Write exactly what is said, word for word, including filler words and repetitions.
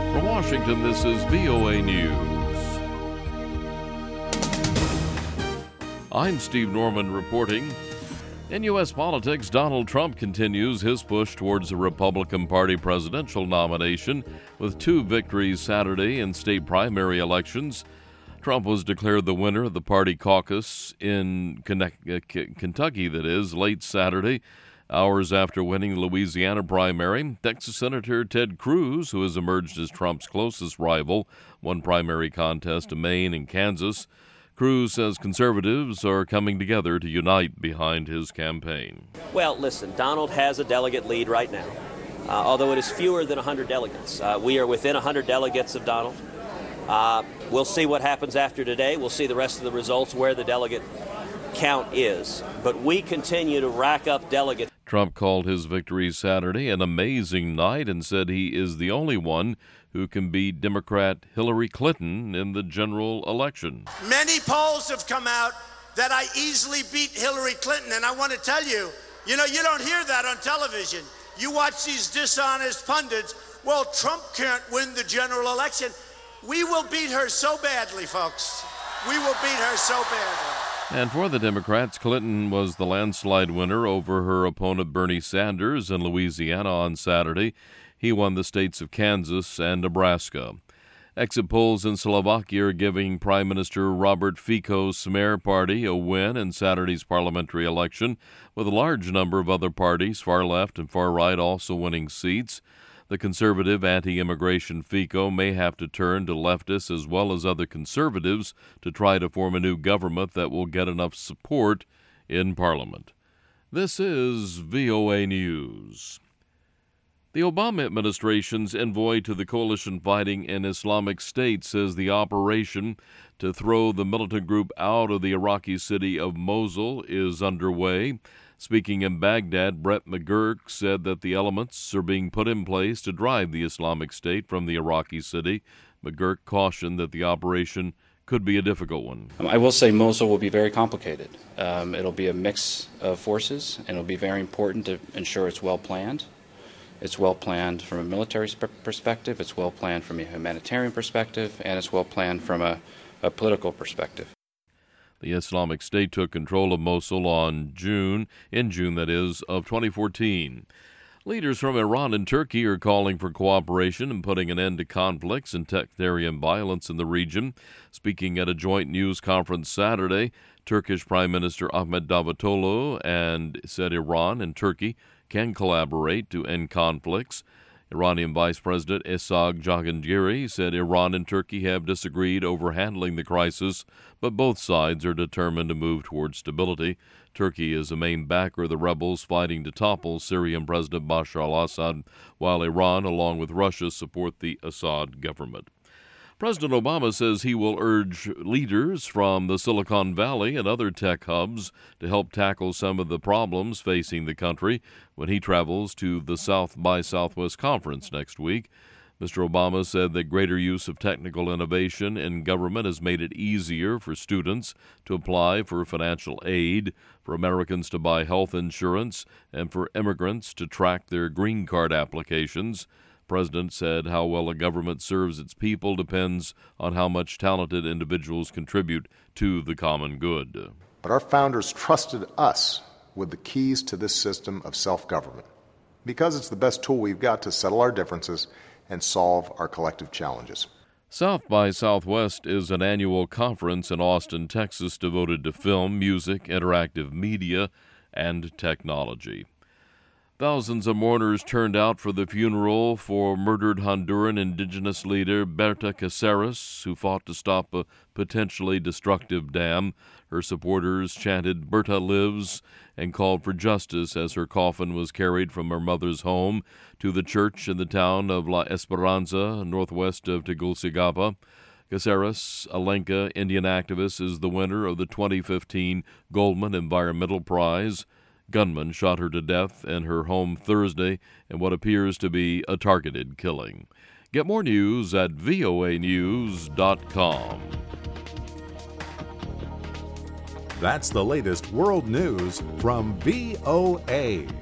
From Washington, this is V O A News. I'm Steve Norman reporting. In U S politics, Donald Trump continues his push towards the Republican Party presidential nomination with two victories Saturday in state primary elections. Trump was declared the winner of the party caucus in Kentucky, that is, late Saturday, hours after winning the Louisiana primary. Texas Senator Ted Cruz, who has emerged as Trump's closest rival, won primary contests in Maine and Kansas. Cruz says conservatives are coming together to unite behind his campaign. Well, listen, Donald has a delegate lead right now, uh, although it is fewer than one hundred delegates. Uh, we are within one hundred delegates of Donald. Uh, we'll see what happens after today. We'll see the rest of the results, where the delegate count is. But we continue to rack up delegates. Trump called his victory Saturday an amazing night and said he is the only one who can beat Democrat Hillary Clinton in the general election. Many polls have come out that I easily beat Hillary Clinton, and I want to tell you, you know, you don't hear that on television. You watch these dishonest pundits. Well, Trump can't win the general election. We will beat her so badly, folks. We will beat her so badly. And for the Democrats, Clinton was the landslide winner over her opponent Bernie Sanders in Louisiana on Saturday. He won the states of Kansas and Nebraska. Exit polls in Slovakia are giving Prime Minister Robert Fico's Smer party a win in Saturday's parliamentary election, with a large number of other parties, far left and far right, also winning seats. The conservative anti-immigration Fico may have to turn to leftists as well as other conservatives to try to form a new government that will get enough support in Parliament. This is V O A News. The Obama administration's envoy to the coalition fighting in Islamic State says the operation to throw the militant group out of the Iraqi city of Mosul is underway. Speaking in Baghdad, Brett McGurk said that the elements are being put in place to drive the Islamic State from the Iraqi city. McGurk cautioned that the operation could be a difficult one. Um, I will say Mosul will be very complicated. Um, it'll be a mix of forces, and it'll be very important to ensure it's well planned. It's well planned from a military sp- perspective, it's well planned from a humanitarian perspective, and it's well planned from a, a political perspective. The Islamic State took control of Mosul on June, in June that is, of twenty fourteen. Leaders from Iran and Turkey are calling for cooperation and putting an end to conflicts and sectarian violence in the region. Speaking at a joint news conference Saturday, Turkish Prime Minister Ahmet Davutoglu and said Iran and Turkey can collaborate to end conflicts. Iranian Vice President Ishaq Jahangiri said Iran and Turkey have disagreed over handling the crisis, but both sides are determined to move towards stability. Turkey is a main backer of the rebels fighting to topple Syrian President Bashar al-Assad, while Iran, along with Russia, support the Assad government. President Obama says he will urge leaders from the Silicon Valley and other tech hubs to help tackle some of the problems facing the country when he travels to the South by Southwest conference next week. Mister Obama said that greater use of technical innovation in government has made it easier for students to apply for financial aid, for Americans to buy health insurance, and for immigrants to track their green card applications. The president said how well a government serves its people depends on how much talented individuals contribute to the common good. But our founders trusted us with the keys to this system of self-government because it's the best tool we've got to settle our differences and solve our collective challenges. South by Southwest is an annual conference in Austin, Texas, devoted to film, music, interactive media, and technology. Thousands of mourners turned out for the funeral for murdered Honduran indigenous leader Berta Cáceres, who fought to stop a potentially destructive dam. Her supporters chanted "Berta lives" and called for justice as her coffin was carried from her mother's home to the church in the town of La Esperanza, northwest of Tegucigalpa. Cáceres, a Lenca Indian activist, is the winner of the twenty fifteen Goldman Environmental Prize. Gunmen shot her to death in her home Thursday in what appears to be a targeted killing. Get more news at V O A news dot com. That's the latest world news from V O A.